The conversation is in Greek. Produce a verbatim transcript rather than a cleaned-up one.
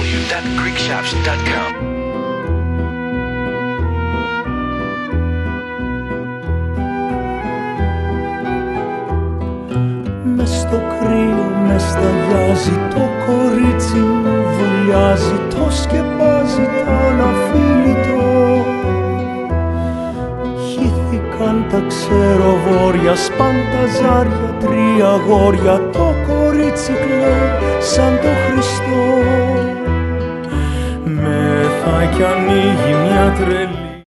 w dot greek shops dot com. Μες στο κρύο με σταγιάζει, το κορίτσι μου βουλιάζει, το σκεπάζει το αναφίλητο. Χύθηκαν τα ξέρω βόρεια, σπάν τα ζάρια, τρία αγόρια, το κορίτσι κλαίει σαν το Χριστό. Μεθά κι ανοίγει μια τρελή